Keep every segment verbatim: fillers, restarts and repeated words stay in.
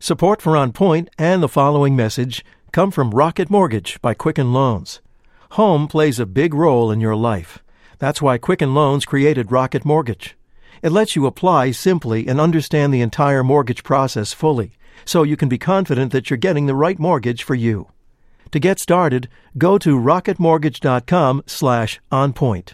Support for On Point and the following message come from Rocket Mortgage by Quicken Loans. Home plays a big role in your life. That's why Quicken Loans created Rocket Mortgage. It lets you apply simply and understand the entire mortgage process fully, so you can be confident that you're getting the right mortgage for you. To get started, go to rocketmortgage.com slash onpoint.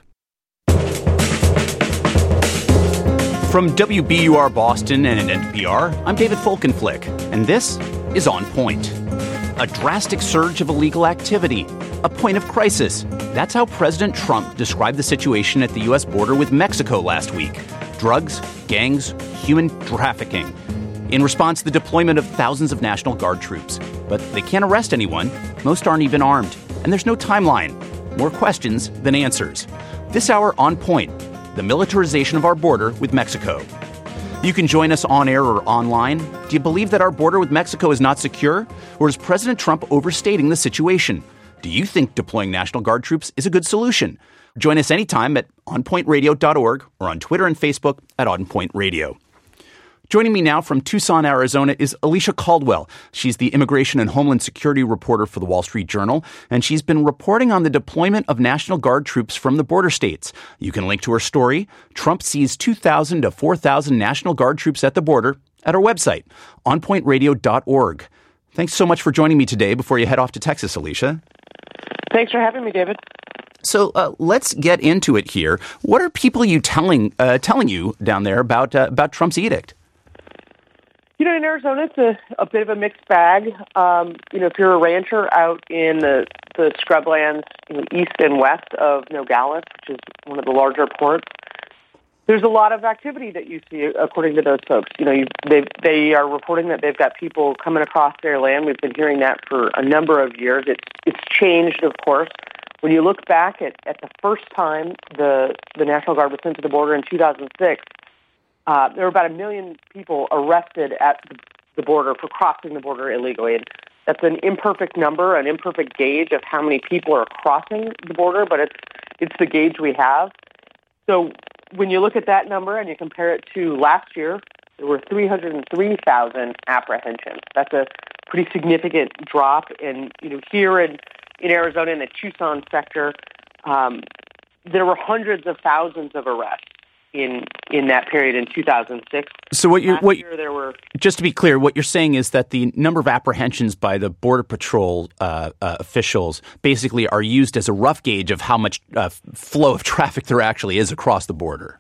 From W B U R Boston and N P R, I'm David Folkenflik, and this is On Point. A drastic surge of illegal activity, a point of crisis. That's how President Trump described the situation at the U S border with Mexico last week. Drugs, gangs, human trafficking. In response, the deployment of thousands of National Guard troops. But they can't arrest anyone. Most aren't even armed. And there's no timeline. More questions than answers. This hour, On Point, the militarization of our border with Mexico. You can join us on air or online. Do you believe that our border with Mexico is not secure? Or is President Trump overstating the situation? Do you think deploying National Guard troops is a good solution? Join us anytime at on point radio dot org or on Twitter and Facebook at On Point Radio. Joining me now from Tucson, Arizona is Alicia Caldwell. She's the Immigration and Homeland Security reporter for the Wall Street Journal, and she's been reporting on the deployment of National Guard troops from the border states. You can link to her story, Trump sees two thousand to four thousand National Guard troops at the border, at our website, on point radio dot org. Thanks so much for joining me today before you head off to Texas, Alicia. Thanks for having me, David. So uh, let's get into it here. What are people you telling uh, telling you down there about uh, about Trump's edict? You know, in Arizona, it's a, a bit of a mixed bag. Um, you know, if you're a rancher out in the, the scrublands you know, east and west of Nogales, which is one of the larger ports, there's a lot of activity that you see, according to those folks. You know, you, they they are reporting that they've got people coming across their land. We've been hearing that for a number of years. It's it's changed, of course. When you look back at, at the first time the, the National Guard was sent to the border in two thousand six, uh, there were about a million people arrested at the, the border for crossing the border illegally. And that's an imperfect number, an imperfect gauge of how many people are crossing the border, but it's it's the gauge we have. So when you look at that number and you compare it to last year, there were three hundred three thousand apprehensions. That's a pretty significant drop. And, you know, here in, in Arizona, in the Tucson sector, um, there were hundreds of thousands of arrests in in that period in two thousand six. So what you're, last what, year there were... Just to be clear, what you're saying is that the number of apprehensions by the Border Patrol uh, uh, officials basically are used as a rough gauge of how much uh, flow of traffic there actually is across the border.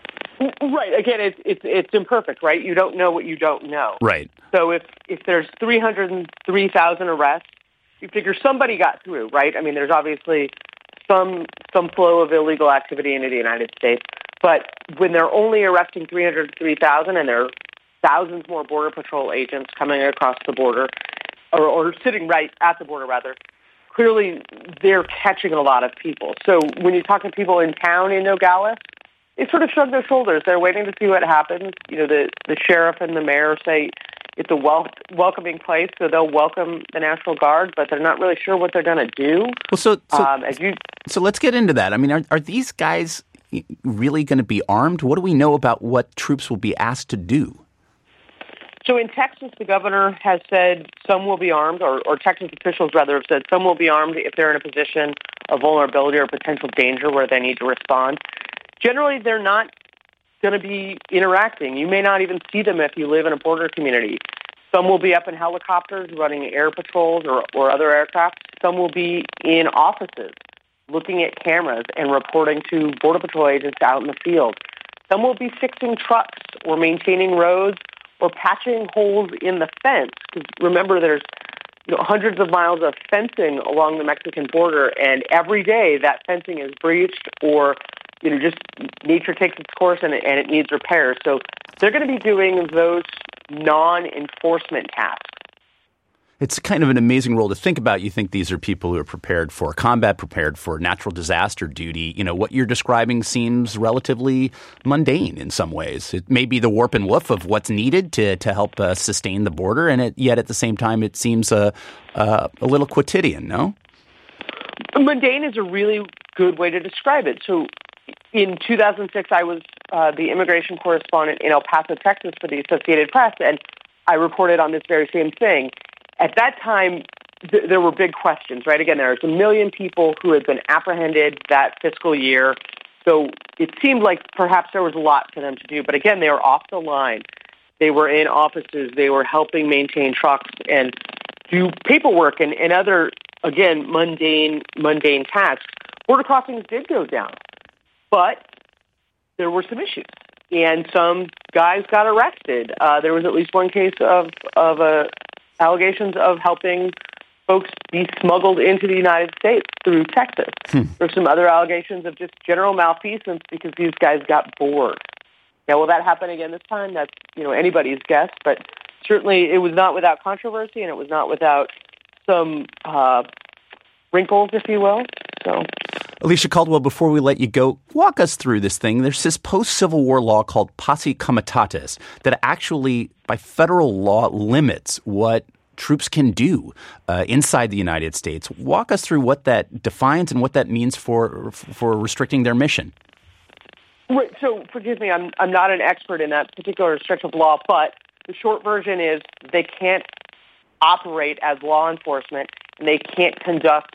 Right. Again, it's it's it's imperfect, right? You don't know what you don't know. Right. So if if there's three hundred three thousand arrests, you figure somebody got through, right? I mean, there's obviously some some flow of illegal activity into the United States, but when they're only arresting three hundred three thousand and there are thousands more Border Patrol agents coming across the border, or, or sitting right at the border, rather, clearly they're catching a lot of people. So when you talk to people in town in Nogales, they sort of shrug their shoulders. They're waiting to see what happens. You know, the, the sheriff and the mayor say it's a wel- welcoming place, so they'll welcome the National Guard, but they're not really sure what they're going to do. Well, so so, um, as you, so let's get into that. I mean, are, are these guys really going to be armed? What do we know about what troops will be asked to do? So in Texas, the governor has said some will be armed, or, or Texas officials rather have said some will be armed if they're in a position of vulnerability or potential danger where they need to respond. Generally, they're not going to be interacting. You may not even see them if you live in a border community. Some will be up in helicopters running air patrols or, or other aircraft. Some will be in offices looking at cameras and reporting to Border Patrol agents out in the field. Some will be fixing trucks or maintaining roads or patching holes in the fence. Because remember, there's you know, hundreds of miles of fencing along the Mexican border, and every day that fencing is breached or you know, just nature takes its course and it, and it needs repairs. So they're going to be doing those non-enforcement tasks. It's kind of an amazing role to think about. You think these are people who are prepared for combat, prepared for natural disaster duty. You know, what you're describing seems relatively mundane in some ways. It may be the warp and woof of what's needed to, to help uh, sustain the border, and it, yet at the same time it seems uh, uh, a little quotidian, no? Mundane is a really good way to describe it. So in two thousand six, I was uh, the immigration correspondent in El Paso, Texas for the Associated Press, and I reported on this very same thing. At that time, th- there were big questions, right? Again, there was a million people who had been apprehended that fiscal year. So it seemed like perhaps there was a lot for them to do. But again, they were off the line. They were in offices. They were helping maintain trucks and do paperwork and, and other, again, mundane mundane tasks. Border crossings did go down, but there were some issues, and some guys got arrested. Uh, there was at least one case of of uh, allegations of helping folks be smuggled into the United States through Texas. Hmm. There's some other allegations of just general malfeasance because these guys got bored. Now, will that happen again this time? That's, you know, anybody's guess, but certainly it was not without controversy, and it was not without some uh, wrinkles, if you will. So, Alicia Caldwell, before we let you go, walk us through this thing. There's this post-Civil War law called Posse Comitatus that actually, by federal law, limits what troops can do uh, inside the United States. Walk us through what that defines and what that means for for restricting their mission. Right, so, forgive me, I'm I'm not an expert in that particular restrictive law, but the short version is they can't operate as law enforcement, and they can't conduct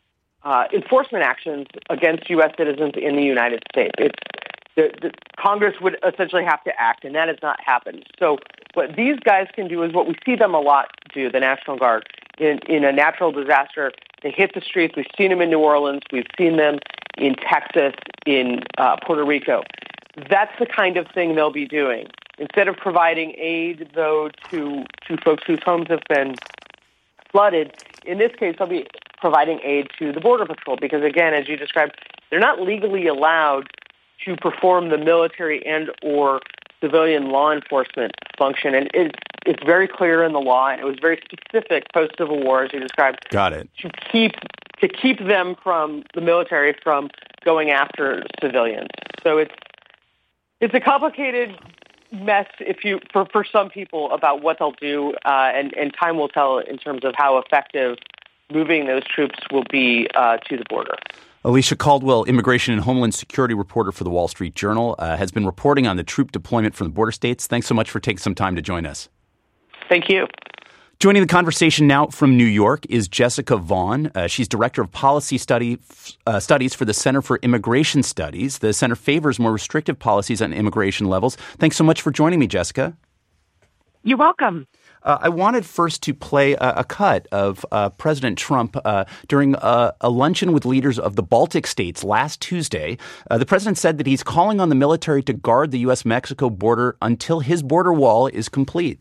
uh, enforcement actions against U S citizens in the United States. It's the, the Congress would essentially have to act, and that has not happened. So what these guys can do is what we see them a lot do, the National Guard. In, in a natural disaster, they hit the streets. We've seen them in New Orleans. We've seen them in Texas, in uh, Puerto Rico. That's the kind of thing they'll be doing. Instead of providing aid, though, to, to folks whose homes have been flooded, in this case, they'll be providing aid to the Border Patrol because, again, as you described, they're not legally allowed to perform the military and or civilian law enforcement function. And it's, it's very clear in the law, and it was very specific post-Civil War, as you described. Got it. To keep to keep them from the military from going after civilians. So it's it's a complicated mess if you for, for some people about what they'll do, uh, and, and time will tell in terms of how effective moving those troops will be uh, to the border. Alicia Caldwell, immigration and homeland security reporter for the Wall Street Journal, uh, has been reporting on the troop deployment from the border states. Thanks so much for taking some time to join us. Thank you. Joining the conversation now from New York is Jessica Vaughn. Uh, she's Director of Policy Study, uh, Studies for the Center for Immigration Studies. The center favors more restrictive policies on immigration levels. Thanks so much for joining me, Jessica. You're welcome. Uh, I wanted first to play a, a cut of uh, President Trump uh, during a, a luncheon with leaders of the Baltic states last Tuesday. Uh, the president said that he's calling on the military to guard the U S Mexico border until his border wall is complete.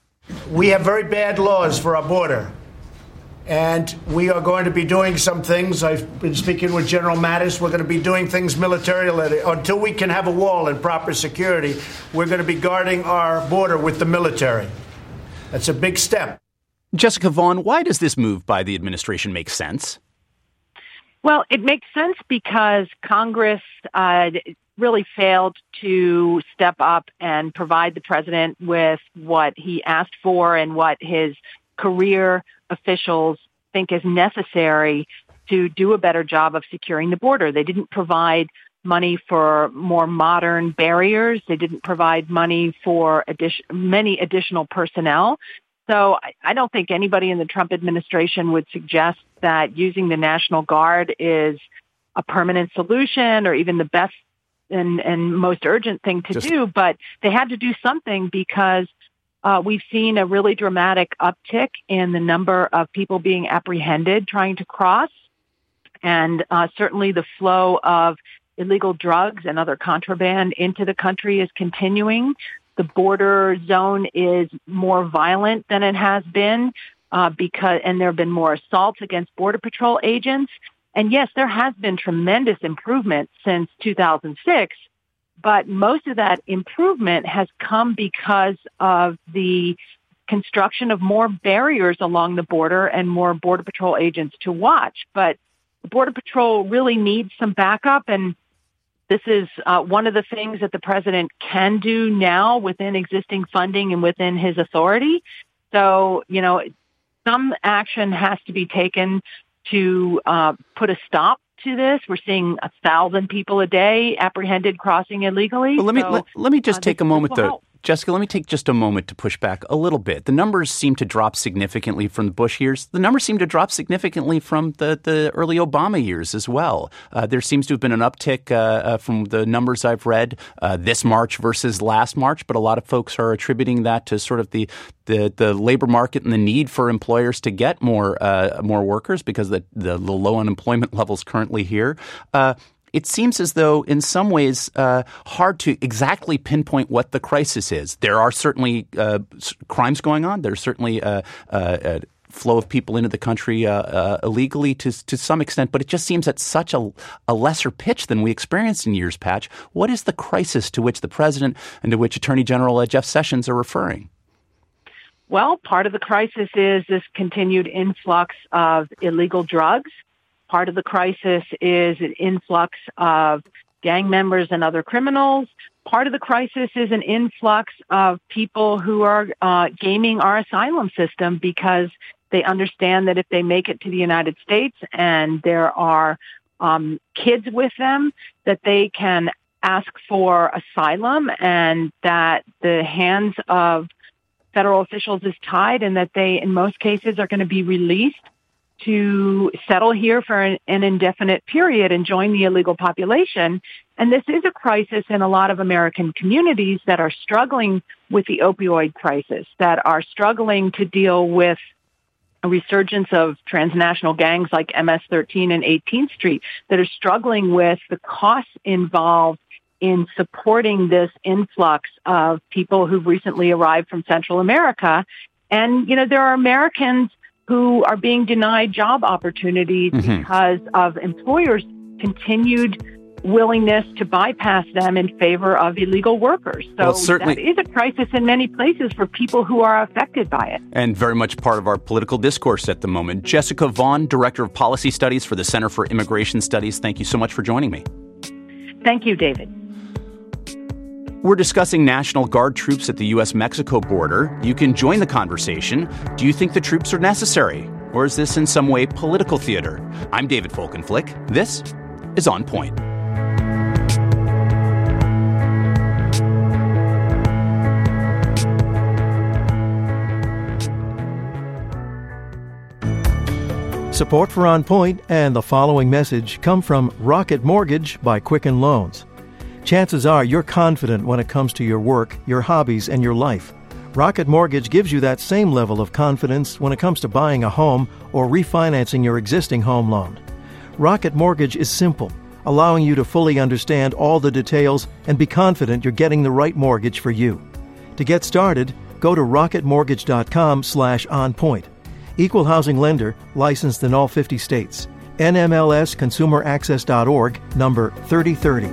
We have very bad laws for our border, and we are going to be doing some things. I've been speaking with General Mattis. We're going to be doing things militarily. Until we can have a wall and proper security, we're going to be guarding our border with the military. That's a big step. Jessica Vaughn, why does this move by the administration make sense? Well, it makes sense because Congress uh, really failed to step up and provide the president with what he asked for and what his career officials think is necessary to do a better job of securing the border. They didn't provide money for more modern barriers. They didn't provide money for addition, many additional personnel. So I, I don't think anybody in the Trump administration would suggest that using the National Guard is a permanent solution or even the best and, and most urgent thing to Just, do. But they had to do something because uh, we've seen a really dramatic uptick in the number of people being apprehended trying to cross. And uh, certainly the flow of illegal drugs and other contraband into the country is continuing. The border zone is more violent than it has been uh, because, and there have been more assaults against Border Patrol agents. And yes, there has been tremendous improvement since two thousand six, but most of that improvement has come because of the construction of more barriers along the border and more Border Patrol agents to watch. But the Border Patrol really needs some backup, and this is uh, one of the things that the president can do now within existing funding and within his authority. So, you know, some action has to be taken to uh, put a stop to this. We're seeing a thousand people a day apprehended crossing illegally. Well, let me so, let, let me just uh, take a moment, though. Jessica, let me take just a moment to push back a little bit. The numbers seem to drop significantly from the Bush years. The numbers seem to drop significantly from the, the early Obama years as well. Uh, there seems to have been an uptick uh, uh, from the numbers I've read uh, this March versus last March, but a lot of folks are attributing that to sort of the the, the labor market and the need for employers to get more uh, more workers because the, the, the low unemployment levels currently here. Uh, It seems as though, in some ways, uh, hard to exactly pinpoint what the crisis is. There are certainly uh, crimes going on. There's certainly a, a, a flow of people into the country uh, uh, illegally to to some extent, but it just seems at such a, a lesser pitch than we experienced in years past. What is the crisis to which the president and to which Attorney General uh, Jeff Sessions are referring? Well, part of the crisis is this continued influx of illegal drugs. Part of the crisis is an influx of gang members and other criminals. Part of the crisis is an influx of people who are uh, gaming our asylum system because they understand that if they make it to the United States and there are um, kids with them, that they can ask for asylum and that the hands of federal officials is tied and that they, in most cases, are going to be released to settle here for an, an indefinite period and join the illegal population. And this is a crisis in a lot of American communities that are struggling with the opioid crisis, that are struggling to deal with a resurgence of transnational gangs like M S thirteen and eighteenth Street, that are struggling with the costs involved in supporting this influx of people who've recently arrived from Central America. And, you know, there are Americans who are being denied job opportunities mm-hmm. because of employers' continued willingness to bypass them in favor of illegal workers. So well, certainly, that is a crisis in many places for people who are affected by it. And very much part of our political discourse at the moment. Jessica Vaughn, Director of Policy Studies for the Center for Immigration Studies, thank you so much for joining me. Thank you, David. We're discussing National Guard troops at the U S Mexico border. You can join the conversation. Do you think the troops are necessary? Or is this in some way political theater? I'm David Folkenflik. This is On Point. Support for On Point and the following message come from Rocket Mortgage by Quicken Loans. Chances are you're confident when it comes to your work, your hobbies, and your life. Rocket Mortgage gives you that same level of confidence when it comes to buying a home or refinancing your existing home loan. Rocket Mortgage is simple, allowing you to fully understand all the details and be confident you're getting the right mortgage for you. To get started, go to rocketmortgage.com slash onpoint. Equal housing lender, licensed in all fifty states. N M L S consumer access dot org, number thirty thirty.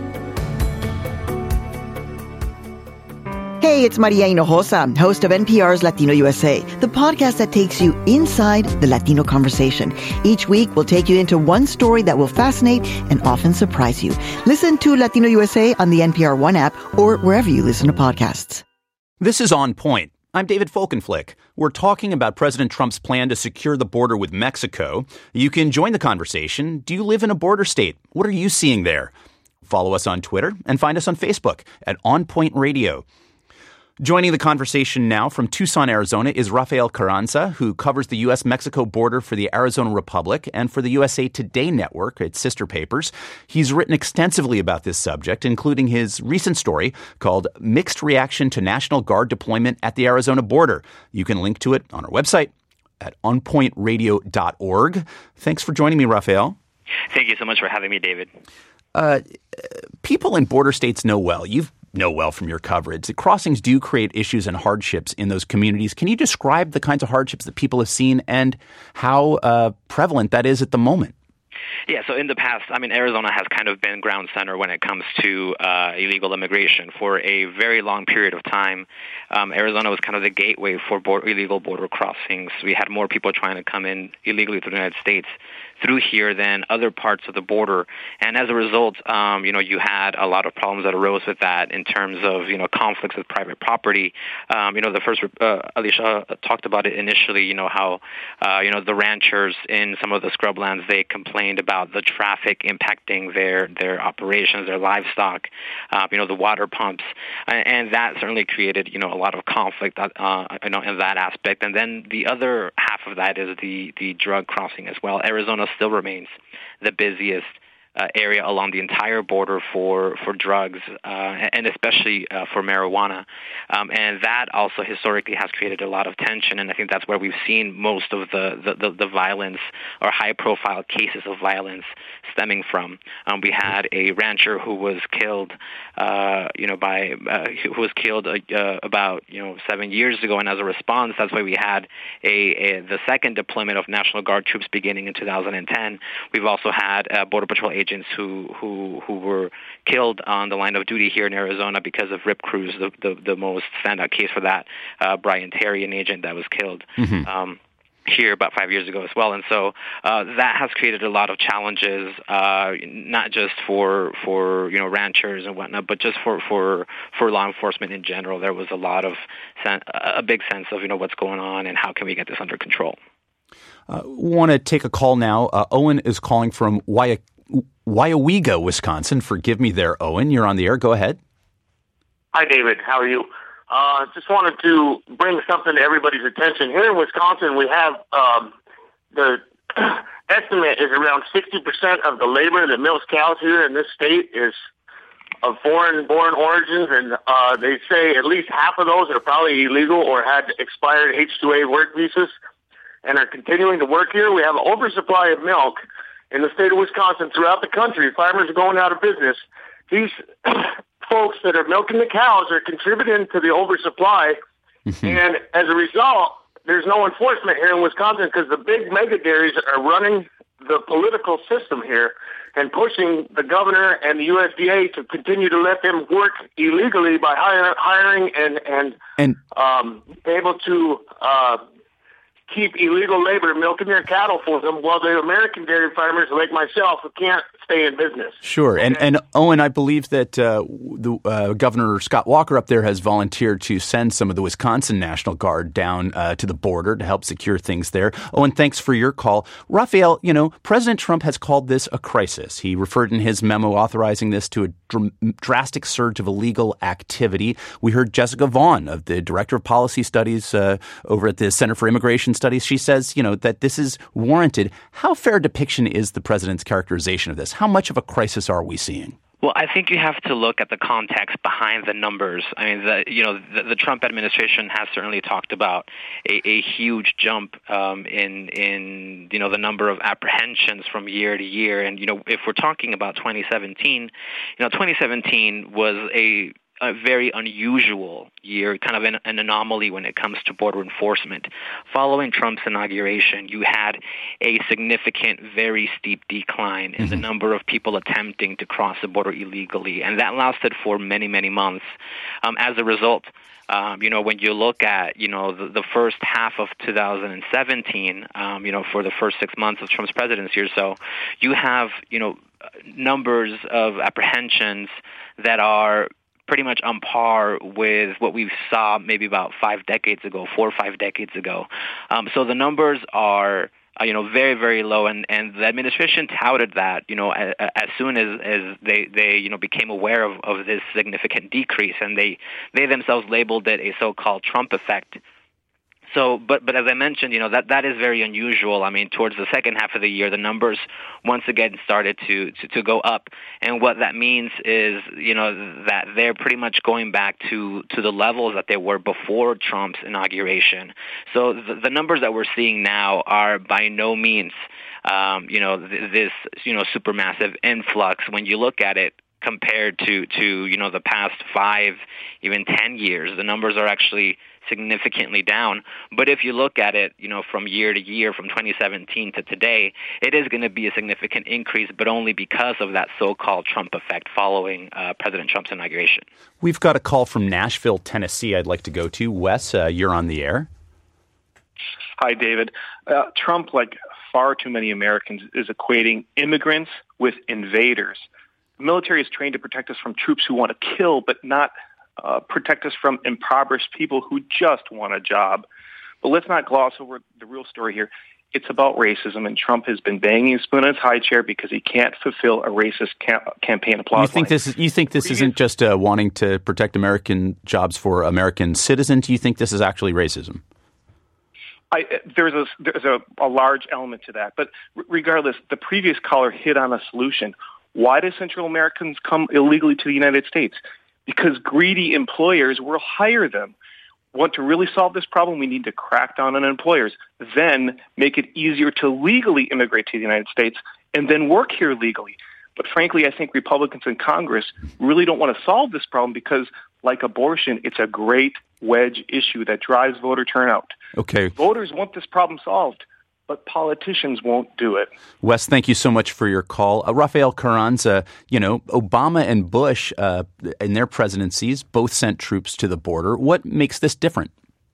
Hey, it's Maria Hinojosa, host of N P R's Latino U S A, the podcast that takes you inside the Latino conversation. Each week, we'll take you into one story that will fascinate and often surprise you. Listen to Latino U S A on the N P R One app or wherever you listen to podcasts. This is On Point. I'm David Folkenflik. We're talking about President Trump's plan to secure the border with Mexico. You can join the conversation. Do you live in a border state? What are you seeing there? Follow us on Twitter and find us on Facebook at On Point Radio. Joining the conversation now from Tucson, Arizona, is Rafael Carranza, who covers the U S Mexico border for the Arizona Republic and for the U S A Today network, its sister papers. He's written extensively about this subject, including his recent story called Mixed Reaction to National Guard Deployment at the Arizona Border. You can link to it on our website at on point radio dot org. Thanks for joining me, Rafael. Thank you so much for having me, David. Uh, people in border states know well. You've know well from your coverage. The crossings do create issues and hardships in those communities. Can you describe the kinds of hardships that people have seen and how uh, prevalent that is at the moment? Yeah, so in the past, I mean, Arizona has kind of been ground center when it comes to uh, illegal immigration. For a very long period of time, um, Arizona was kind of the gateway for border, illegal border crossings. We had more people trying to come in illegally to the United States through here than other parts of the border. And as a result, um, you know, you had a lot of problems that arose with that in terms of, you know, conflicts with private property. Um, you know, the first, uh, Alicia talked about it initially, you know, how, uh, you know, the ranchers in some of the scrublands, they complained about about the traffic impacting their, their operations, their livestock, uh, you know, the water pumps, and, and that certainly created, you know, a lot of conflict, uh, you know, in that aspect. And then the other half of that is the, the drug crossing as well. Arizona still remains the busiest Uh, area along the entire border for for drugs, uh, and especially uh, for marijuana, um, and that also historically has created a lot of tension. And I think that's where we've seen most of the the, the, the violence or high-profile cases of violence stemming from. Um, we had a rancher who was killed, uh, you know, by uh, who was killed uh, uh, about you know seven years ago, and as a response, that's why we had a, a the second deployment of National Guard troops beginning in two thousand ten. We've also had uh, Border Patrol agents agents who, who who were killed on the line of duty here in Arizona because of Rip Cruz, the, the, the most standout case for that, uh, Brian Terry, an agent that was killed mm-hmm. um, here about five years ago as well. And so uh, that has created a lot of challenges, uh, not just for, for you know ranchers and whatnot, but just for, for, for law enforcement in general. There was a lot of, sen- a big sense of, you know, what's going on and how can we get this under control. Uh, want to take a call now. Uh, Owen is calling from Wya- Weyauwega, Wisconsin. Forgive me there, Owen. You're on the air. Go ahead. Hi, David. How are you? Uh, just wanted to bring something to everybody's attention. Here in Wisconsin, we have um, the estimate is around sixty percent of the labor that milks cows here in this state is of foreign-born origins, and uh, they say at least half of those are probably illegal or had expired H two A work visas and are continuing to work here. We have an oversupply of milk in the state of Wisconsin, throughout the country. Farmers are going out of business. These folks that are milking the cows are contributing to the oversupply, mm-hmm. and as a result, there's no enforcement here in Wisconsin because the big mega dairies are running the political system here and pushing the governor and the U S D A to continue to let them work illegally by hire, hiring and and, and um, able to uh, keep illegal labor milking their cattle for them, while the American dairy farmers like myself who can't stay in business. Sure. And, and Owen, I believe that uh, the uh, Governor Scott Walker up there has volunteered to send some of the Wisconsin National Guard down uh, to the border to help secure things there. Owen, thanks for your call. Raphael, you know, President Trump has called this a crisis. He referred in his memo authorizing this to a dr- drastic surge of illegal activity. We heard Jessica Vaughn, of the Director of Policy Studies uh, over at the Center for Immigration Studies. She says, you know, that this is warranted. How fair a depiction is the president's characterization of this? How much of a crisis are we seeing? Well, I think you have to look at the context behind the numbers. I mean, the, you know, the, the Trump administration has certainly talked about a, a huge jump um, in, in, you know, the number of apprehensions from year to year. And, you know, if we're talking about twenty seventeen, you know, twenty seventeen was a a very unusual year, kind of an, an anomaly when it comes to border enforcement. Following Trump's inauguration, you had a significant, very steep decline in mm-hmm. the number of people attempting to cross the border illegally, and that lasted for many, many months. Um, as a result, Um, you know, when you look at, you know, the, the first half of two thousand seventeen, um, you know, for the first six months of Trump's presidency or so, you have, you know, numbers of apprehensions that are pretty much on par with what we saw maybe about five decades ago, four or five decades ago. Um, so the numbers are, uh, you know, very, very low, and, and the administration touted that, you know, as, as soon as, as they, they, you know, became aware of, of this significant decrease, and they, they themselves labeled it a so-called Trump effect. So, but but as I mentioned, you know, that, that is very unusual. I mean, towards the second half of the year, the numbers once again started to, to, to go up. And what that means is, you know, that they're pretty much going back to, to the levels that they were before Trump's inauguration. So the, the numbers that we're seeing now are by no means, um, you know, th- this, you know, supermassive influx. When you look at it, compared to, to, you know, the past five, even ten years, the numbers are actually significantly down. But if you look at it, you know, from year to year, from twenty seventeen to today, it is going to be a significant increase, but only because of that so-called Trump effect following uh, President Trump's inauguration. We've got a call from Nashville, Tennessee I'd like to go to. Wes, uh, you're on the air. Hi, David. Uh, Trump, like far too many Americans, is equating immigrants with invaders. The military is trained to protect us from troops who want to kill, but not uh, protect us from impoverished people who just want a job. But let's not gloss over the real story here. it's about racism, and Trump has been banging his spoon on his high chair because he can't fulfill a racist cam- campaign applause You think line. this is, you think this isn't just uh, wanting to protect American jobs for American citizens? You think this is actually racism? I, there's a there's a, a large element to that, but regardless, the previous caller hit on a solution. Why do Central Americans come illegally to the United States? Because greedy employers will hire them. Want to really solve this problem, we need to crack down on employers, then make it easier to legally immigrate to the United States and then work here legally. But frankly, I think Republicans in Congress really don't want to solve this problem because, like abortion, it's a great wedge issue that drives voter turnout. Okay. Voters want this problem solved, but politicians won't do it. Wes, thank you so much for your call. Uh, Rafael Carranza, you know, Obama and Bush uh, in their presidencies both sent troops to the border. What makes this different?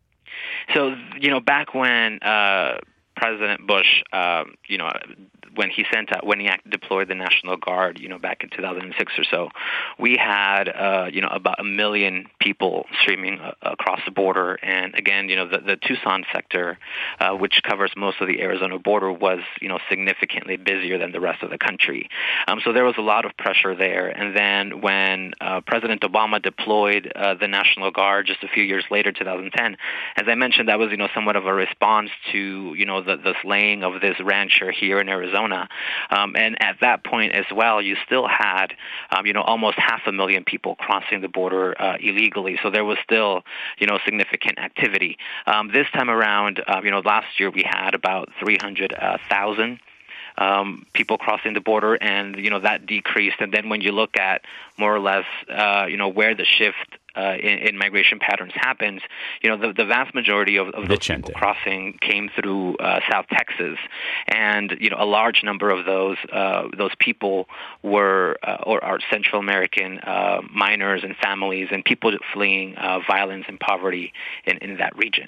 So, you know, back when uh, President Bush, uh, you know, when he sent out, when he deployed the National Guard, you know, back in two thousand six or so, we had, uh, you know, about a million people streaming uh, across the border. And again, you know, the, the Tucson sector, uh, which covers most of the Arizona border, was, you know, significantly busier than the rest of the country. Um, so there was a lot of pressure there. And then when uh, President Obama deployed uh, the National Guard just a few years later, two thousand ten, as I mentioned, that was, you know, somewhat of a response to, you know, the, the slaying of this rancher here in Arizona. Um, and at that point as well, you still had, um, you know, almost half a million people crossing the border uh, illegally. So there was still, you know, significant activity. Um, this time around, uh, you know, last year we had about three hundred thousand Um, people crossing the border, and, you know, that decreased. And then when you look at more or less, uh, you know, where the shift uh, in, in migration patterns happens, you know, the, the vast majority of, of those people crossing came through uh, South Texas. And, you know, a large number of those uh, those people were uh, or are Central American uh, minors and families and people fleeing uh, violence and poverty in, in that region.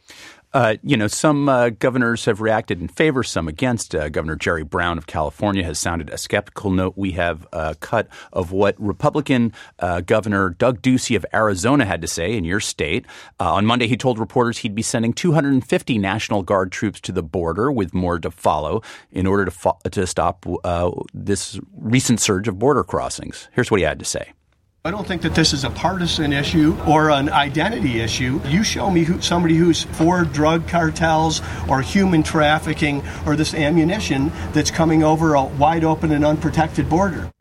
Uh, you know, some uh, governors have reacted in favor, some against. Uh, Governor Jerry Brown of California has sounded a skeptical note. We have a cut of what Republican uh, Governor Doug Ducey of Arizona had to say in your state. Uh, on Monday, he told reporters he'd be sending two hundred fifty National Guard troops to the border, with more to follow, in order to, fo- to stop uh, this recent surge of border crossings. Here's what he had to say. I don't think that this is a partisan issue or an identity issue. You show me who, somebody who's for drug cartels or human trafficking or this ammunition that's coming over a wide open and unprotected border.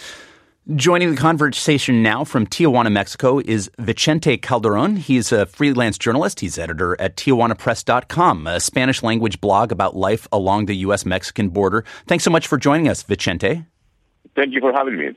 Joining the conversation now from Tijuana, Mexico, is Vicente Calderon. He's a freelance journalist. He's editor at Tijuana Press dot com, a Spanish-language blog about life along the U S Mexican border. Thanks so much for joining us, Vicente. Thank you for having me.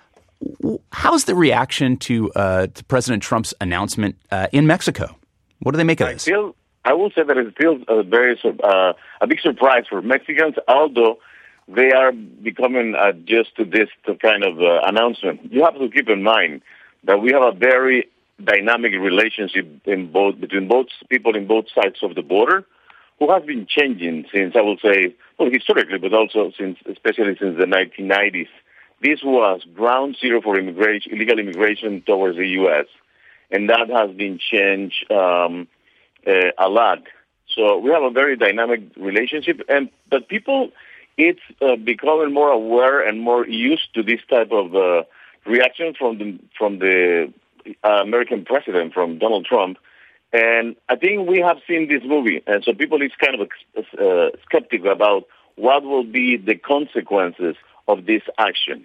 How's the reaction to, uh, to President Trump's announcement uh, in Mexico? What do they make of I this? Feel, I will say that it feels a very uh, a big surprise for Mexicans, although they are becoming uh, used to this kind of uh, announcement. You have to keep in mind that we have a very dynamic relationship in both between both people in both sides of the border, who has been changing since, I will say, well, historically, but also since, especially since the nineteen nineties. This was ground zero for immigration, illegal immigration towards the U S, and that has been changed um, uh, a lot. So we have a very dynamic relationship, and but people, it's uh, becoming more aware and more used to this type of uh, reaction from the from the uh, American president, from Donald Trump. And I think we have seen this movie, and so people is kind of uh, skeptical about what will be the consequences of this action.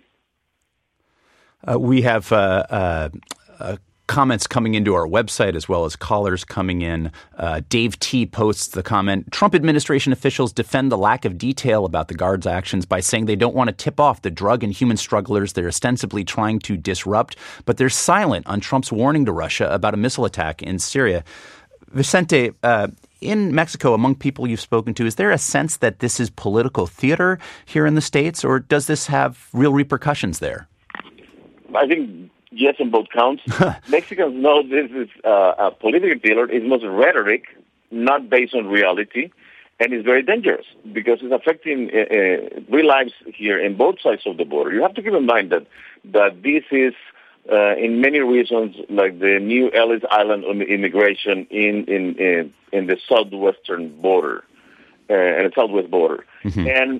Uh, we have uh, uh, uh, comments coming into our website as well as callers coming in. Uh, Dave T. posts the comment, Trump administration officials defend the lack of detail about the Guard's actions by saying they don't want to tip off the drug and human strugglers they're ostensibly trying to disrupt, but they're silent on Trump's warning to Russia about a missile attack in Syria. Vicente, uh, in Mexico, among people you've spoken to, is there a sense that this is political theater here in the States, or does this have real repercussions there? I think yes on both counts. Mexicans know this is uh, a political theater. It's most rhetoric, not based on reality, and it's very dangerous because it's affecting uh, uh, real lives here in both sides of the border. You have to keep in mind that that this is, uh, in many reasons, like the new Ellis Island immigration in in in, in the southwestern border. uh, and the southwest border. Mm-hmm. And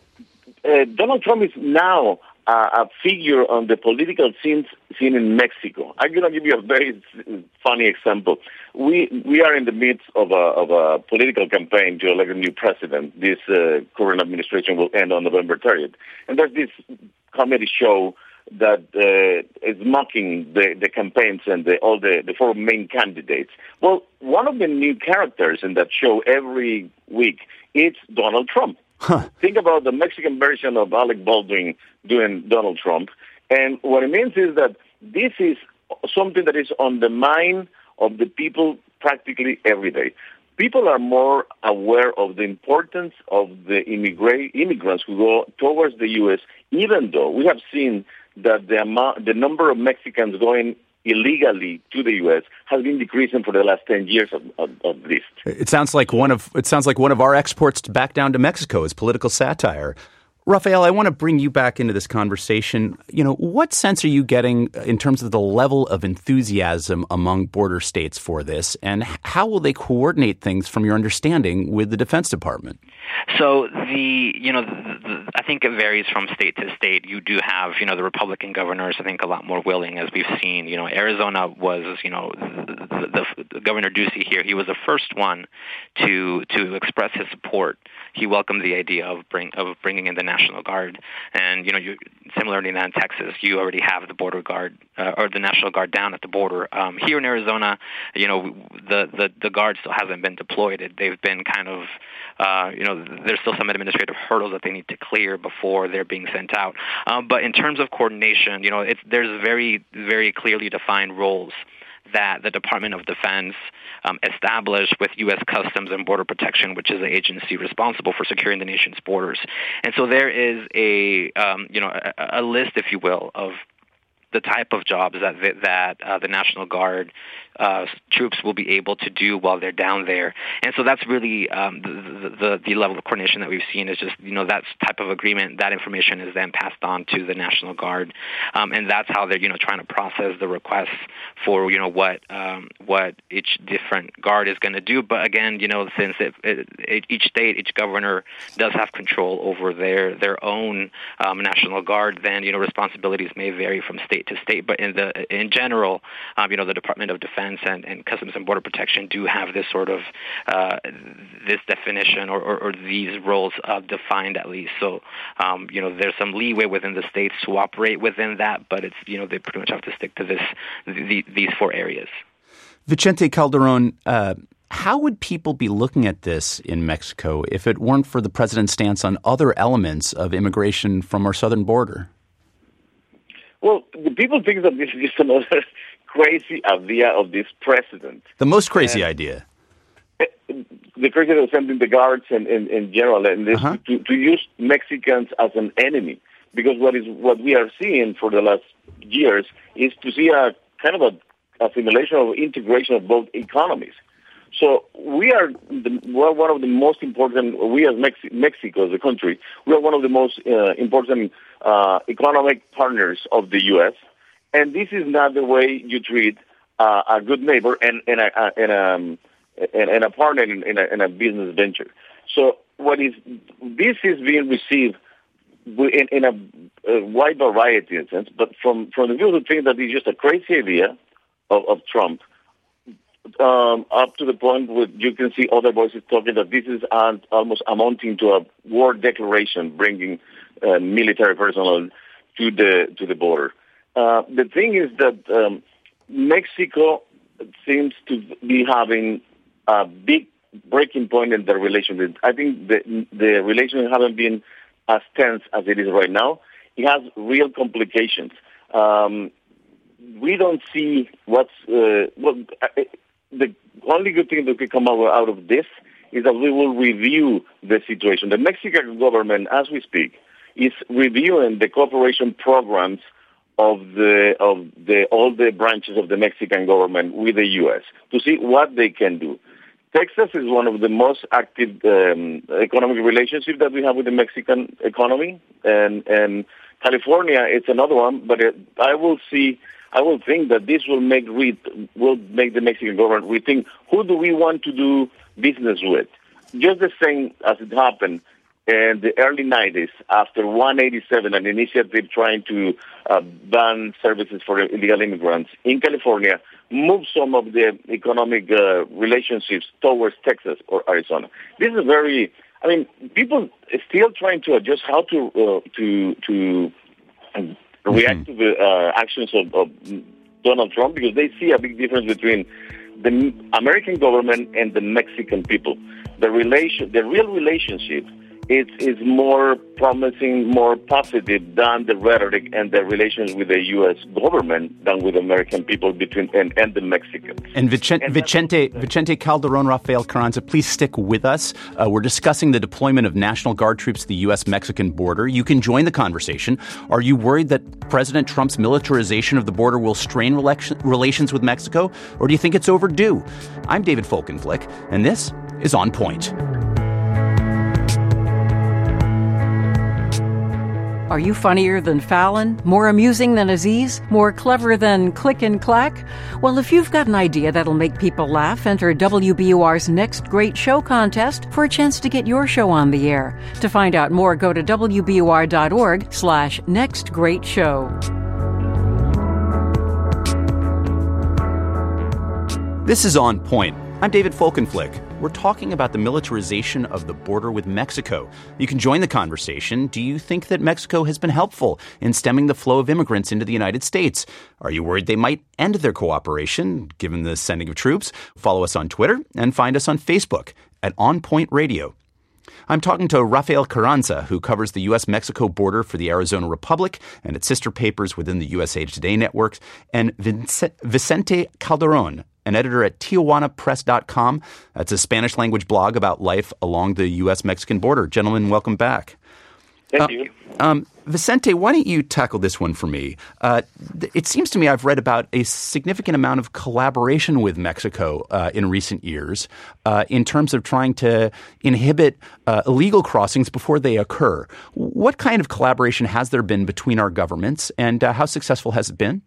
uh, Donald Trump is now uh, a figure on the political scene, scene in Mexico. I'm going to give you a very funny example. We we are in the midst of a, of a political campaign to elect a new president. This uh, current administration will end on November thirtieth. And there's this comedy show that uh, is mocking the, the campaigns and the, all the, the four main candidates. Well, one of the new characters in that show every week is Donald Trump. Huh. Think about the Mexican version of Alec Baldwin doing Donald Trump. And what it means is that this is something that is on the mind of the people practically every day. People are more aware of the importance of the immigra- immigrants who go towards the U S, even though we have seen that the amount, the number of Mexicans going illegally to the U S has been decreasing for the last ten years at, at, at least. It sounds like one of it sounds like one of our exports back down to Mexico is political satire. Rafael, I want to bring you back into this conversation. You know, what sense are you getting in terms of the level of enthusiasm among border states for this, and how will they coordinate things from your understanding with the Defense Department? So the, you know, the, the, I think it varies from state to state. You do have, you know, the Republican governors, I think, a lot more willing, as we've seen. You know, Arizona was, you know, the, the, the Governor Ducey here, he was the first one to to express his support. He welcomed the idea of bring of bringing in the National Guard, and you know, you, similarly in Texas, you already have the border guard uh, or the National Guard down at the border. Um, here in Arizona, you know, the, the the Guard still hasn't been deployed. They've been kind of, uh, you know, there's still some administrative hurdles that they need to clear before they're being sent out. Um, but in terms of coordination, you know, it's there's very very clearly defined roles that the Department of Defense um, established with U S Customs and Border Protection, which is the agency responsible for securing the nation's borders. And so there is a, um, you know, a, a list, if you will, of the type of jobs that that uh, the National Guard uh, troops will be able to do while they're down there. And so that's really um, the, the the level of coordination that we've seen is just, you know, that type of agreement, that information is then passed on to the National Guard. Um, and that's how they're, you know, trying to process the requests for, you know, what um, what each different guard is going to do. But again, you know, since it, it, it, each state, each governor does have control over their, their own um, National Guard, then, you know, responsibilities may vary from state to state, but in the in general, um, you know, the Department of Defense and, and Customs and Border Protection do have this sort of uh, this definition or, or, or these roles uh, defined at least. So, um, you know, there's some leeway within the states to operate within that, but it's, you know, they pretty much have to stick to this the, these four areas. Vicente Calderon, uh, how would people be looking at this in Mexico if it weren't for the president's stance on other elements of immigration from our southern border? Well, the people think that this is just another crazy idea of this president. The most crazy and idea. The crazy of sending the guards and in, in, in general, and this, uh-huh. to, to use Mexicans as an enemy. Because what is what we are seeing for the last years is to see a kind of a, a simulation of integration of both economies. So we are the, we're one of the most important, we as Mex- Mexico, as a country, we are one of the most uh, important uh, economic partners of the U S, and this is not the way you treat uh, a good neighbor and, and, a, and, um, and, and a partner in, in, a, in a business venture. So what is this is being received in, in a, a wide variety in a sense, but from, from the view of the thing that is just a crazy idea of, of Trump, Um, up to the point where you can see other voices talking that this is uh, almost amounting to a war declaration, bringing uh, military personnel to the to the border. Uh, the thing is that um, Mexico seems to be having a big breaking point in the relationship. I think the the relations haven't been as tense as it is right now. It has real complications. Um, we don't see what's uh, well. I, The only good thing that could come out, out of this is that we will review the situation. The Mexican government, as we speak, is reviewing the cooperation programs of the of the all the branches of the Mexican government with the U S to see what they can do. Texas is one of the most active um, economic relationships that we have with the Mexican economy, and and California is another one. But it, I will see. I will think that this will make re- will make the Mexican government rethink who do we want to do business with. just the same as it happened in the early nineties, after one eighty-seven, an initiative trying to uh, ban services for illegal immigrants in California, moved some of the economic uh, relationships towards Texas or Arizona. This is very, I mean, people are still trying to adjust how to uh, to to mm-hmm. react to the uh, actions of, of Donald Trump, because they see a big difference between the American government and the Mexican people. The relation, the real relationship, it is more promising, more positive than the rhetoric and the relations with the U S government than with American people between and, and the Mexicans. And, Vicente, and Vicente, Vicente Calderon, Rafael Carranza, please stick with us. Uh, we're discussing the deployment of National Guard troops to the U S-Mexican border. You can join the conversation. Are you worried that President Trump's militarization of the border will strain relations with Mexico, or do you think it's overdue? I'm David Folkenflik, and this is On Point. Are you funnier than Fallon? More amusing than Aziz? More clever than Click and Clack? Well, if you've got an idea that'll make people laugh, enter W B U R's Next Great Show contest for a chance to get your show on the air. To find out more, go to W B U R dot org slash Next Great Show. This is On Point. I'm David Folkenflik. We're talking about the militarization of the border with Mexico. You can join the conversation. Do you think that Mexico has been helpful in stemming the flow of immigrants into the United States? Are you worried they might end their cooperation, given the sending of troops? Follow us on Twitter and find us on Facebook at On Point Radio. I'm talking to Rafael Carranza, who covers the U S Mexico border for the Arizona Republic and its sister papers within the U S A Today networks, and Vicente Calderon, an editor at Tijuana Press dot com. That's a Spanish-language blog about life along the U S-Mexican border. Gentlemen, welcome back. Thank uh, you. Um, Vicente, why don't you tackle this one for me? Uh, it seems to me I've read about a significant amount of collaboration with Mexico uh, in recent years uh, in terms of trying to inhibit uh, illegal crossings before they occur. What kind of collaboration has there been between our governments, and uh, how successful has it been?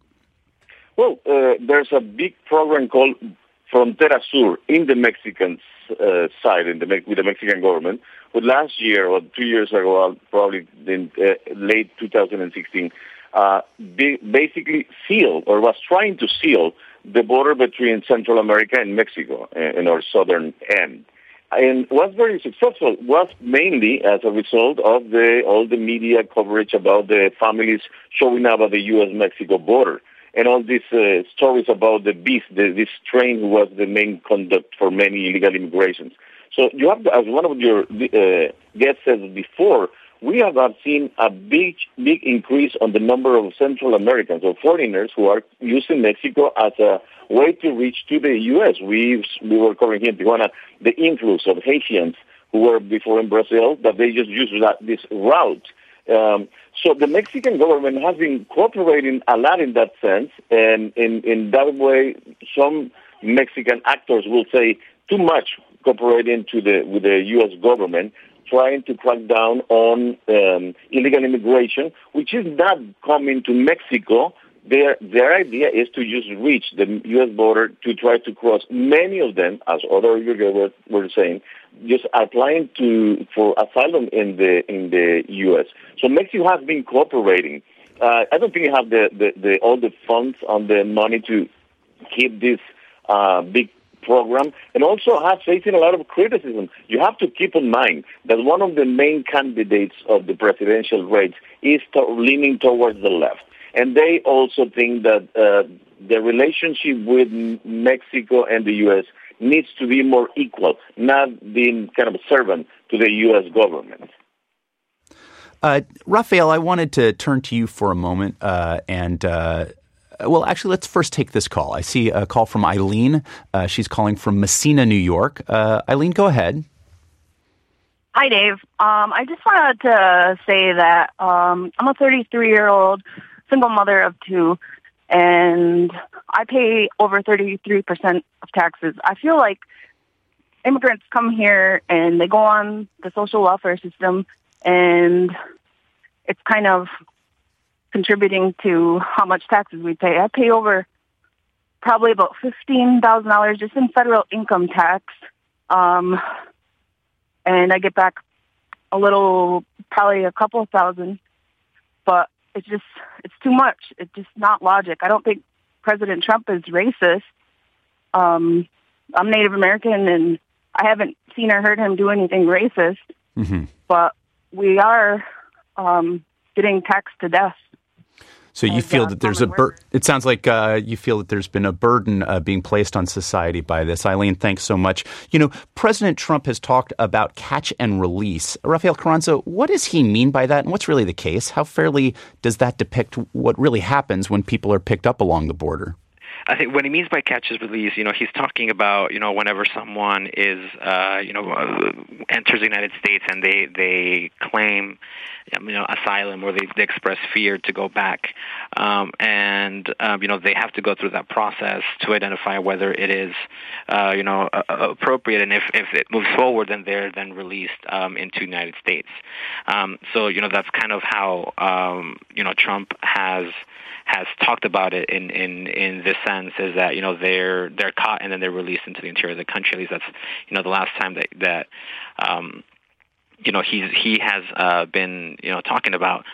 Well, uh, there's a big program called Frontera Sur in the Mexican uh, side, in the, with the Mexican government. But last year, or two years ago, probably in uh, late two thousand sixteen, uh, basically sealed, or was trying to seal, the border between Central America and Mexico in our southern end. And was very successful, was mainly as a result of the all the media coverage about the families showing up at the U S Mexico border. And all these uh, stories about the beast, the, this train who was the main conduct for many illegal immigrations. So you have, to, as one of your uh, guests said before, we have seen a big, big increase on the number of Central Americans or foreigners who are using Mexico as a way to reach to the U S. We we were covering here in Tijuana the influx of Haitians who were before in Brazil, that they just use that, this route. Um, so the Mexican government has been cooperating a lot in that sense, and in, in that way, some Mexican actors will say too much cooperating to the with the U S government, trying to crack down on um, illegal immigration, which is not coming to Mexico. Their their idea is to just reach the U S border to try to cross. Many of them, as other were, were saying, just applying to for asylum in the in the U S. So Mexico has been cooperating. Uh, I don't think you have the, the, the all the funds on the money to keep this uh, big program, and also has facing a lot of criticism. You have to keep in mind that one of the main candidates of the presidential race is to, leaning towards the left. And they also think that uh, the relationship with Mexico and the U S needs to be more equal, not being kind of a servant to the U S government. Uh, Rafael, I wanted to turn to you for a moment. Uh, and, uh, well, actually, let's first take this call. I see a call from Eileen. Uh, she's calling from Messina, New York. Uh, Eileen, go ahead. Hi, Dave. Um, I just wanted to say that um, I'm a thirty-three-year-old single mother of two, and I pay over thirty-three percent of taxes. I feel like immigrants come here and they go on the social welfare system, and it's kind of contributing to how much taxes we pay. I pay over probably about fifteen thousand dollars just in federal income tax. Um, and I get back a little, probably a couple of thousand. But it's just, it's too much. It's just not logic. I don't think President Trump is racist. Um, I'm Native American, and I haven't seen or heard him do anything racist. Mm-hmm. But we are um, getting taxed to death. So you feel that there's a bur- it sounds like uh, you feel that there's been a burden uh, being placed on society by this. Eileen, thanks so much. You know, President Trump has talked about catch and release. Rafael Carranza, what does he mean by that, and what's really the case? How fairly does that depict what really happens when people are picked up along the border? I think what he means by catch and release, you know, he's talking about, you know, whenever someone is, uh, you know, uh, enters the United States and they they claim, you know, asylum, or they, they express fear to go back, um, and um, you know, they have to go through that process to identify whether it is, uh, you know, uh, appropriate, and if, if it moves forward, then they're then released um, into the United States. Um, so, you know, that's kind of how um, you know Trump has. has talked about it in, in, in this sense, is that, you know, they're they're caught and then they're released into the interior of the country. At least that's, you know, the last time that, that um, you know, he's, he has uh, been, you know, talking about.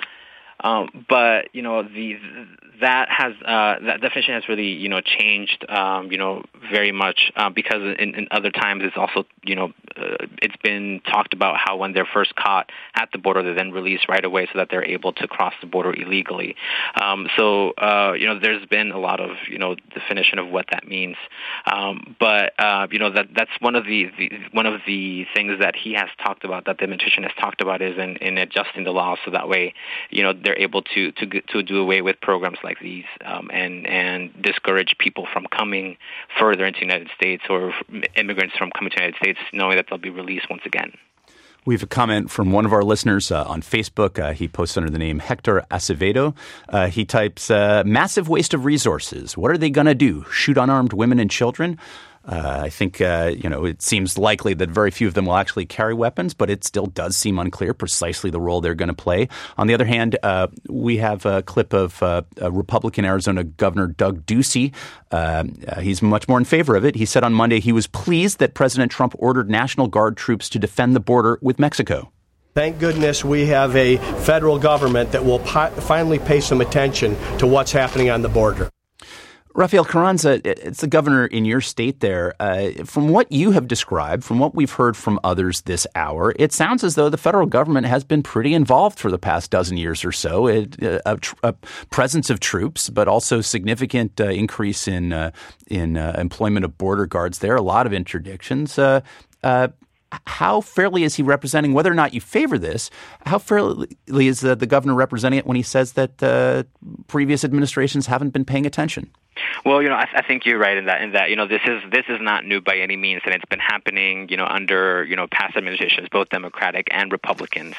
Um, but, you know, the that has uh, that definition has really, you know, changed, um, you know, very much uh, because in, in other times it's also, you know, uh, it's been talked about how when they're first caught at the border, they're then released right away so that they're able to cross the border illegally. Um, so, uh, you know, there's been a lot of, you know, definition of what that means. Um, but, uh, you know, that that's one of the, the one of the things that he has talked about, that the administration has talked about, is in, in adjusting the law so that way, you know, they're able to to to do away with programs like these um, and and discourage people from coming further into the United States, or immigrants from coming to the United States, knowing that they'll be released once again. We have a comment from one of our listeners uh, on Facebook. Uh, he posts under the name Hector Acevedo. Uh, he types, uh, massive waste of resources. What are they going to do? Shoot unarmed women and children? Uh, I think, uh, you know, it seems likely that very few of them will actually carry weapons, but it still does seem unclear precisely the role they're going to play. On the other hand, uh, we have a clip of uh, a Republican Arizona Governor Doug Ducey. Uh, uh, he's much more in favor of it. He said on Monday he was pleased that President Trump ordered National Guard troops to defend the border with Mexico. Thank goodness we have a federal government that will pi- finally pay some attention to what's happening on the border. Rafael Carranza, it's the governor in your state there. Uh, from what you have described, from what we've heard from others this hour, it sounds as though the federal government has been pretty involved for the past dozen years or so. It, uh, a, tr- a presence of troops, but also significant uh, increase in uh, in uh, employment of border guards there. A lot of interdictions. Uh, uh, how fairly is he representing, whether or not you favor this, how fairly is uh, the governor representing it when he says that uh, previous administrations haven't been paying attention? Well, you know, I, I think you're right in that. In that, you know, this is this is not new by any means, and it's been happening, you know, under you know past administrations, both Democratic and Republicans.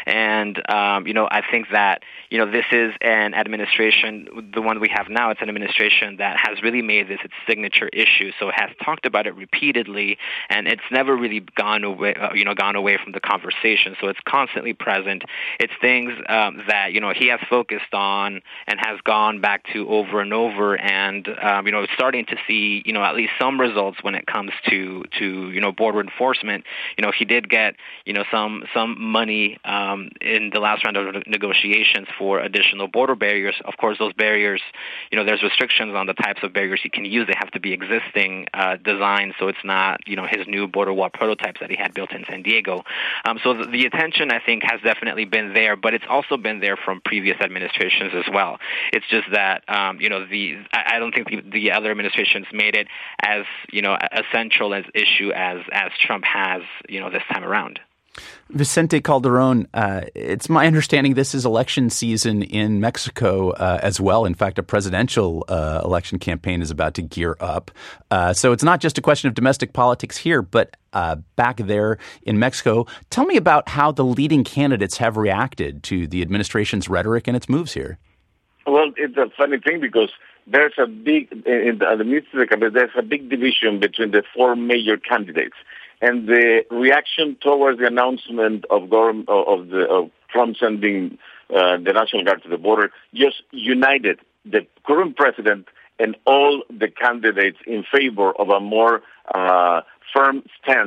And um, you know, I think that you know this is an administration, the one we have now. It's an administration that has really made this its signature issue. So it has talked about it repeatedly, and it's never really gone away, uh, you know, gone away from the conversation. So it's constantly present. It's things um, that you know he has focused on and has gone back to over and over, and And, um, you know, starting to see, you know, at least some results when it comes to, to you know, border enforcement. You know, he did get, you know, some some money um, in the last round of negotiations for additional border barriers. Of course, those barriers, you know, there's restrictions on the types of barriers he can use. They have to be existing uh, designs, so it's not, you know, his new border wall prototypes that he had built in San Diego. Um, so the, the attention, I think, has definitely been there, but it's also been there from previous administrations as well. It's just that, um, you know, the I, I don't think the, the other administrations made it as, you know, essential as issue as, as Trump has, you know, this time around. Vicente Calderon, uh, it's my understanding this is election season in Mexico uh, as well. In fact, a presidential uh, election campaign is about to gear up. Uh, so it's not just a question of domestic politics here, but uh, back there in Mexico. Tell me about how the leading candidates have reacted to the administration's rhetoric and its moves here. Well, it's a funny thing because there's a big, in the, the midst of the campaign, there's a big division between the four major candidates. And the reaction towards the announcement of government, of the of Trump sending uh, the National Guard to the border just united the current president and all the candidates in favor of a more uh, firm stand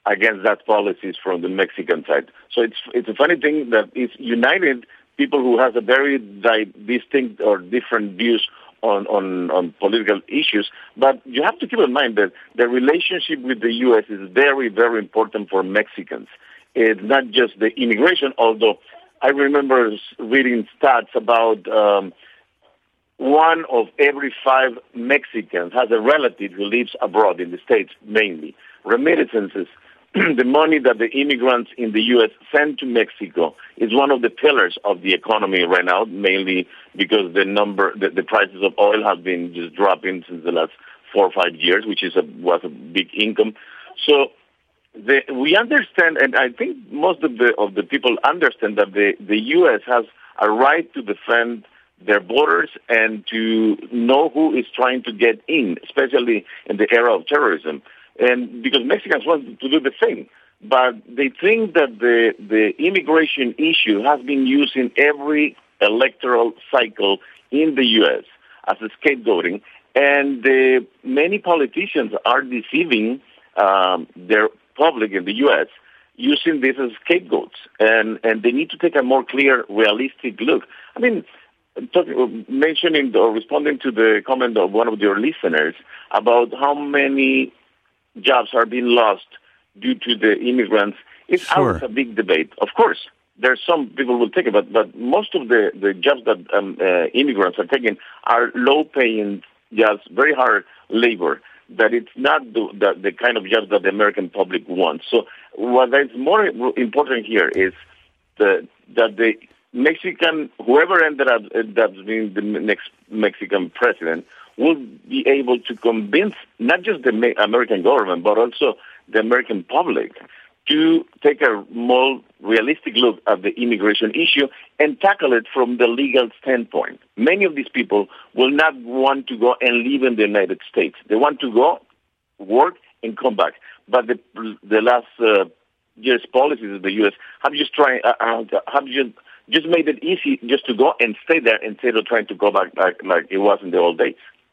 against that policies from the Mexican side. So it's it's a funny thing that it's united people who has a very di- distinct or different views on, on, on political issues. But you have to keep in mind that the relationship with the U S is very, very important for Mexicans. It's not just the immigration, although I remember reading stats about um, one of every five Mexicans has a relative who lives abroad in the States, mainly. Remittances, the money that the immigrants in the U S send to Mexico is one of the pillars of the economy right now, mainly because the number, the, the prices of oil have been just dropping since the last four or five years, which is a, was a big income. So the, we understand, and I think most of the of the people understand that the, the U S has a right to defend their borders and to know who is trying to get in, especially in the era of terrorism. And because Mexicans want to do the same. But they think that the, the immigration issue has been used in every electoral cycle in the U S as a scapegoating. And the, many politicians are deceiving um, their public in the U S using this as scapegoats. And, and they need to take a more clear, realistic look. I mean, talking, mentioning or responding to the comment of one of your listeners about how many jobs are being lost due to the immigrants, it's sure. always a big debate. Of course, there's some people will take it, but, but most of the, the jobs that um, uh, immigrants are taking are low-paying jobs, very hard labor, that it's not the, the, the kind of jobs that the American public wants. So what is more important here is the, that the Mexican, whoever ended up, ended up being the next Mexican president, will be able to convince not just the American government, but also the American public to take a more realistic look at the immigration issue and tackle it from the legal standpoint. Many of these people will not want to go and live in the United States. They want to go, work, and come back. But the the last uh, year's policies of the U S have just tried, uh, have just just made it easy just to go and stay there instead of trying to go back like, like it was in the old days.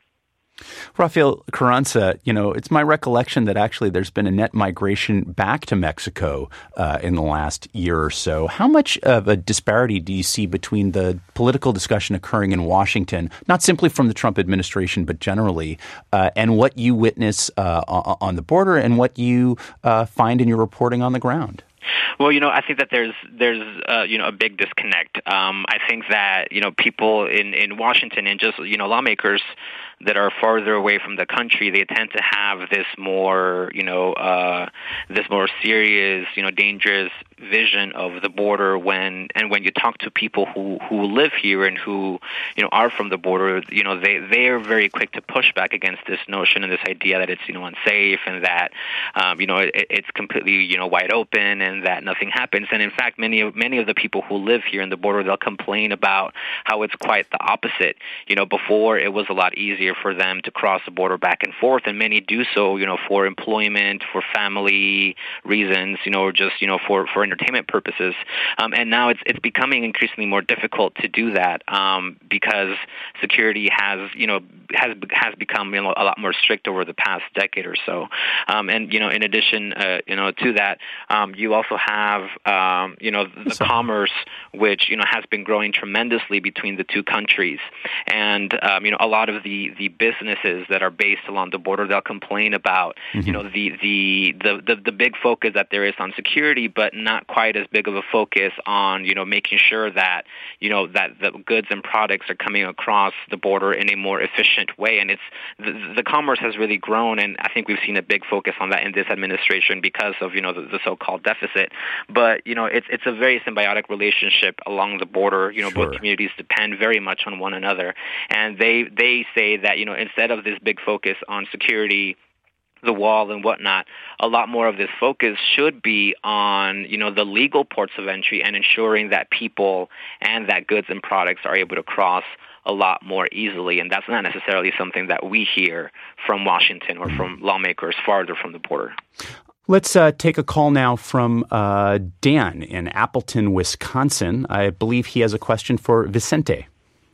Rafael Carranza, you know, it's my recollection that actually there's been a net migration back to Mexico uh, in the last year or so. How much of a disparity do you see between the political discussion occurring in Washington, not simply from the Trump administration, but generally, uh, and what you witness uh, on the border and what you uh, find in your reporting on the ground? Well, you know, I think that there's there's uh, you know a big disconnect. Um, I think that you know people in, in Washington and just you know lawmakers that are farther away from the country, they tend to have this more you know uh, this more serious you know dangerous vision of the border. When and when you talk to people who, who live here and who you know are from the border, you know they they are very quick to push back against this notion and this idea that it's you know unsafe and that um, you know it, it's completely you know wide open and that nothing happens. And in fact, many of many of the people who live here in the border, they'll complain about how it's quite the opposite. You know, before it was a lot easier for them to cross the border back and forth, and many do so, you know, for employment, for family reasons, you know, or just you know for, for entertainment purposes. Um, and now it's it's becoming increasingly more difficult to do that um, because security has you know has has become you know a lot more strict over the past decade or so. Um, and you know, in addition, uh, you know, to that, um, you also have, um, you know, the Sorry. commerce, which, you know, has been growing tremendously between the two countries. And, um, you know, a lot of the, the businesses that are based along the border, they'll complain about, mm-hmm. you know, the, the, the, the, the big focus that there is on security, but not quite as big of a focus on, you know, making sure that, you know, that the goods and products are coming across the border in a more efficient way. And it's, the, the commerce has really grown, and I think we've seen a big focus on that in this administration because of, you know, the, the so-called deficit. But, you know, it's it's a very symbiotic relationship along the border. You know, sure. both communities depend very much on one another. And they, they say that, you know, instead of this big focus on security, the wall and whatnot, a lot more of this focus should be on, you know, the legal ports of entry and ensuring that people and that goods and products are able to cross a lot more easily. And that's not necessarily something that we hear from Washington or from lawmakers farther from the border. Let's uh, take a call now from uh, Dan in Appleton, Wisconsin. I believe he has a question for Vicente.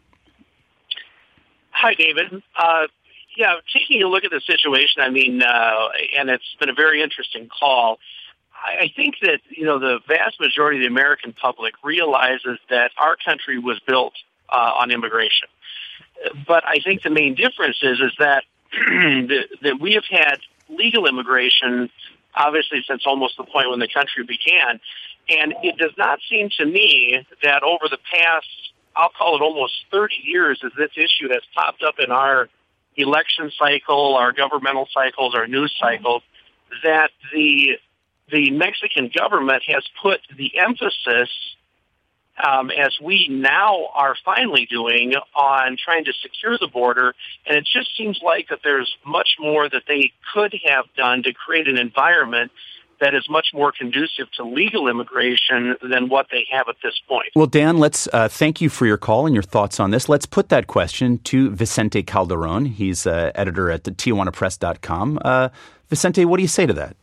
Hi, David. Uh, yeah, taking a look at the situation, I mean, uh, and it's been a very interesting call. I think that, you know, the vast majority of the American public realizes that our country was built uh, on immigration. But I think the main difference is, is that, that, that we have had legal immigration, obviously, since almost the point when the country began. And it does not seem to me that over the past, I'll call it almost thirty years, as this issue has popped up in our election cycle, our governmental cycles, our news cycles, that the the Mexican government has put the emphasis, um, as we now are finally doing, on trying to secure the border. And it just seems like that there's much more that they could have done to create an environment that is much more conducive to legal immigration than what they have at this point. Well, Dan, let's uh, thank you for your call and your thoughts on this. Let's put that question to Vicente Calderon. He's uh, editor at the Tijuana Press dot com. Uh, Vicente, what do you say to that?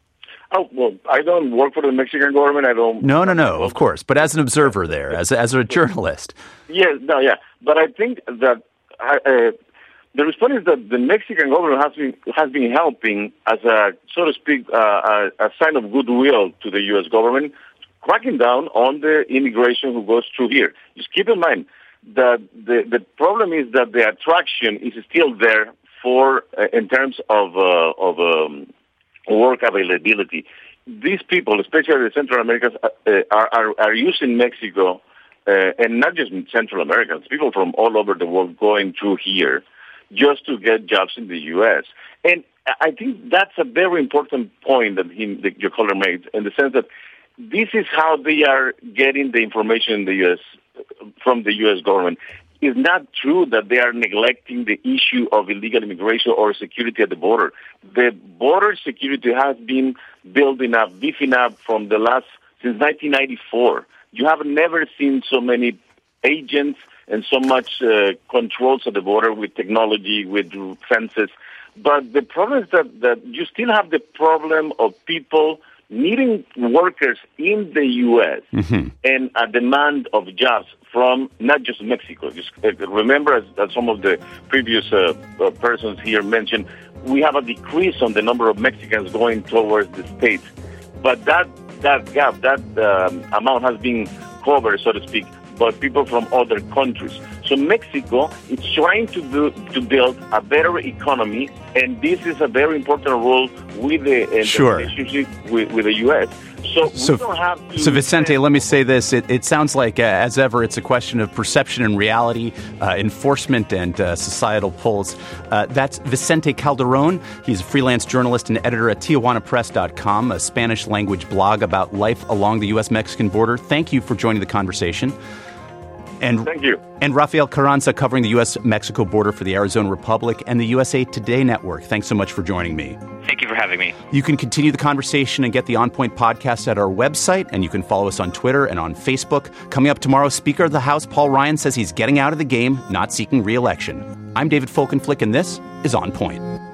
Oh, well, I don't work for the Mexican government. I don't. No, no, no, of course. But as an observer there, as a, as a journalist. Yes, no, yeah. But I think that uh, the response is that the Mexican government has been has been helping as a, so to speak, uh, a, a sign of goodwill to the U S government, cracking down on the immigration who goes through here. Just keep in mind that the the problem is that the attraction is still there for uh, in terms of uh, of um, work availability. These people, especially the Central Americans, uh, are, are are using Mexico, uh, and not just Central Americans, people from all over the world going through here just to get jobs in the U S. And I think that's a very important point that, he, that your caller made, in the sense that this is how they are getting the information in the U S from the U S government. It's not true that they are neglecting the issue of illegal immigration or security at the border. The border security has been building up, beefing up from the last, since nineteen ninety-four. You have never seen so many agents and so much uh, controls at the border with technology, with fences. But the problem is that, that you still have the problem of people needing workers in the U S mm-hmm. and a demand of jobs from not just Mexico. Just uh, remember, as, as some of the previous uh, uh, persons here mentioned, we have a decrease on the number of Mexicans going towards the States. But that, that gap, that um, amount has been covered, so to speak, by people from other countries. So Mexico is trying to do, to build a better economy, and this is a very important role with the, uh, sure. the relationship with, with the U S. So, so, we don't have to so Vicente, let me say this. It, it sounds like, uh, as ever, it's a question of perception and reality, uh, enforcement and uh, societal pulls. Uh, that's Vicente Calderon. He's a freelance journalist and editor at Tijuana Press dot com, a Spanish-language blog about life along the U S Mexican border. Thank you for joining the conversation. And, Thank you. And Rafael Carranza, covering the U S Mexico border for the Arizona Republic and the U S A Today Network. Thanks so much for joining me. Thank you for having me. You can continue the conversation and get the On Point podcast at our website, and you can follow us on Twitter and on Facebook. Coming up tomorrow, Speaker of the House Paul Ryan says he's getting out of the game, not seeking re-election. I'm David Folkenflik, and this is On Point.